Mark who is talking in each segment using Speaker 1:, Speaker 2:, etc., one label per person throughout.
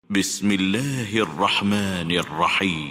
Speaker 1: بسم الله الرحمن الرحيم.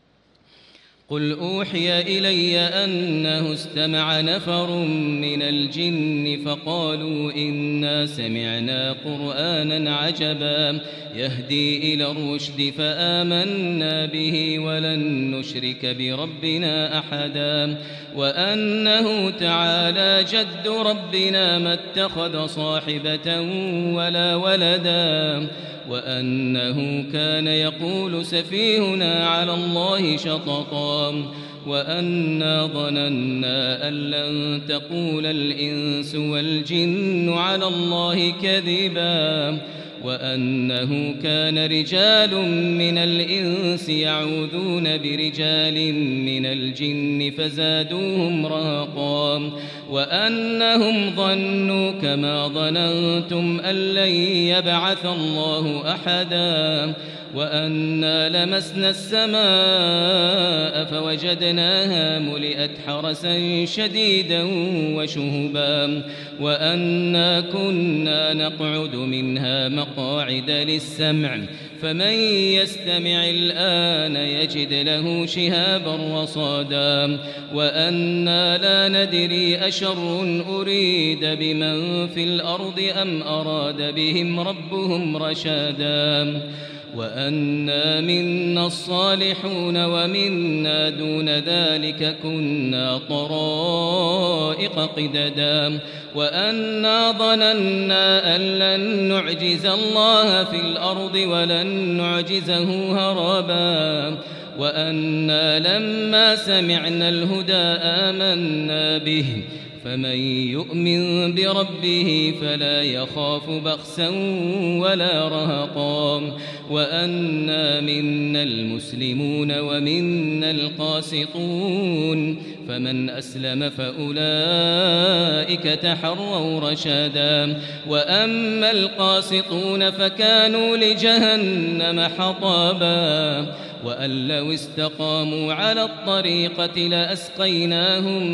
Speaker 2: قل أوحي إلي أنه استمع نفر من الجن فقالوا إنا سمعنا قرآنا عجبا يهدي إلى الرشد فآمنا به ولن نشرك بربنا أحدا وأنه تعالى جد ربنا ما اتخذ صاحبة ولا ولدا وأنه كان يقول سفيهنا على الله شططا وأنا ظننا أن لن تقول الإنس والجن على الله كذبا وأنه كان رجال من الإنس يعوذون برجال من الجن فزادوهم رهقا وأنهم ظنوا كما ظننتم أن لن يبعث الله أحدا وأنا لمسنا السماء فوجدناها ملئت حرسا شديدا وشهبا وأنا كنا نقعد منها مقاعد للسمع فمن يستمع الآن يجد له شهابا رصادا وأنا لا ندري أشر أريد بمن في الأرض أم أراد بهم ربهم رشادا وأنا منا الصالحون ومنا دون ذلك كنا طرائق قددا وأنا ظننا أن لن نعجز الله في الأرض ولن نعجزه هربا وأنا لما سمعنا الهدى آمنا به فمن يؤمن بربه فلا يخاف بخسا ولا رهقا وأنا منا المسلمون ومنا القاسطون فمن أسلم فأولئك تحروا رشادا وأما القاسطون فكانوا لجهنم حطبا وأن لو استقاموا على الطريقة لأسقيناهم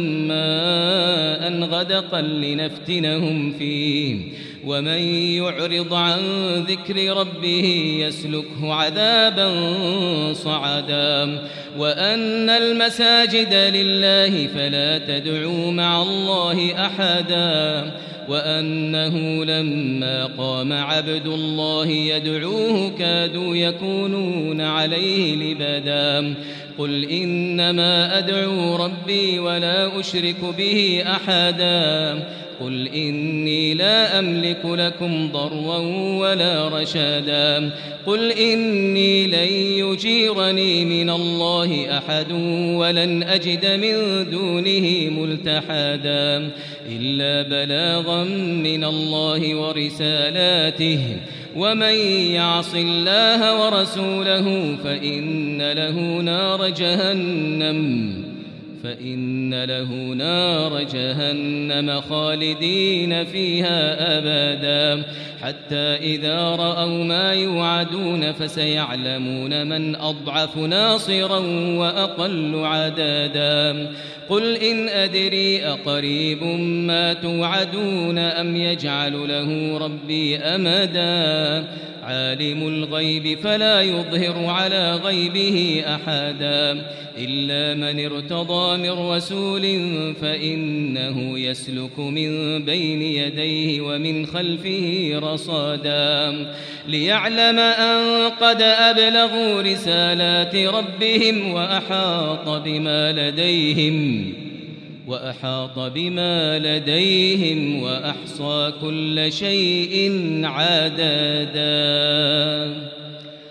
Speaker 2: ماء غدقا لنفتنهم فيه ومن يعرض عن ذكر ربه يسلكه عذابا صعدا وأن المساجد لله فلا تدعوا مع الله أحدا وأنه لما قام عبد الله يدعوه كادوا يكونون عليه لبدا قل إنما أدعو ربي ولا أشرك به أحدا قل إني لا أملك لكم ضرا ولا رشادا قل إني لن يجيرني من الله أحد ولن أجد من دونه ملتحدا إلا بلاغا من الله ورسالاته ومن يعص الله ورسوله فإن له نار جهنم خالدين فيها أبدا حتى إذا رأوا ما يوعدون فسيعلمون من أضعف ناصرا وأقل عددا قل إن أدري أقريب ما توعدون أم يجعل له ربي أمدا عالم الغيب فلا يظهر على غيبه أحدا إلا من ارتضى من رسول فإنه يسلك من بين يديه ومن خلفه رصادا ليعلم أن قد أبلغوا رسالات ربهم وأحاط بما لديهم وأحصى كل شيء عددا.